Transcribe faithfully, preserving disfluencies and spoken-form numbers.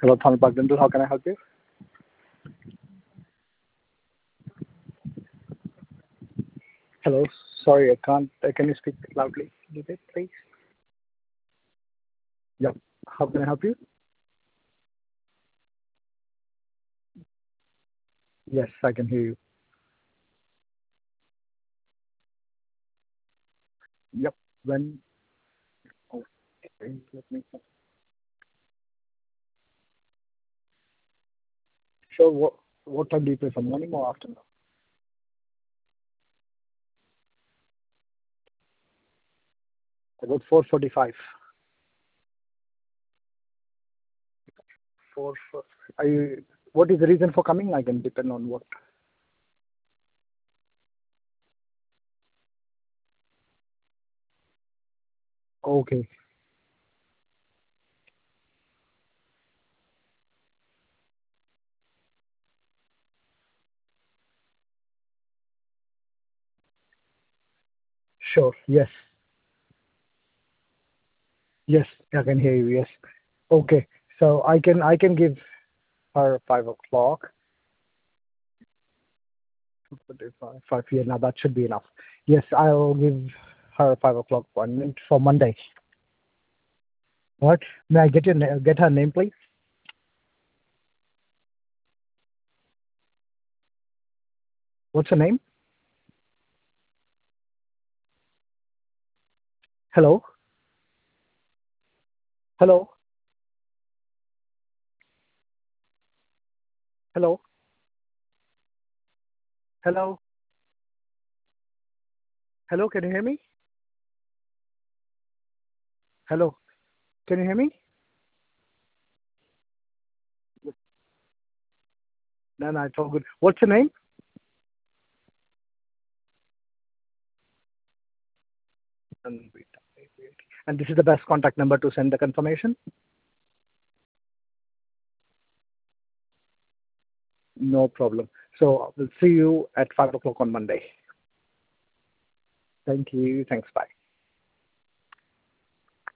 Hello, Thomas Park Dental. How can I help you? Hello. Sorry, I can't. Uh, can you speak loudly a little bit, please? Yep. How can I help you? Yes, I can hear you. Yep. When? Oh, okay. Let me. Sure. What What time do you prefer, morning or afternoon? About four forty-five. Four. four. Are you? What is the reason for coming? I can depend on what. Okay. Sure. Yes. Yes. I can hear you. Yes. Okay. So I can I can give her five o'clock. Five, five yeah, now that should be enough. Yes, I'll give her five o'clock appointment for Monday. What? May I get your na- get her name, please? What's her name? Hello? Hello? Hello? Hello? Hello? Can you hear me? Hello? Can you hear me? No, no, it's all good. What's your name? And and this is the best contact number to send the confirmation? No problem. So we'll see you at five o'clock on Monday. Thank you. Thanks. Bye.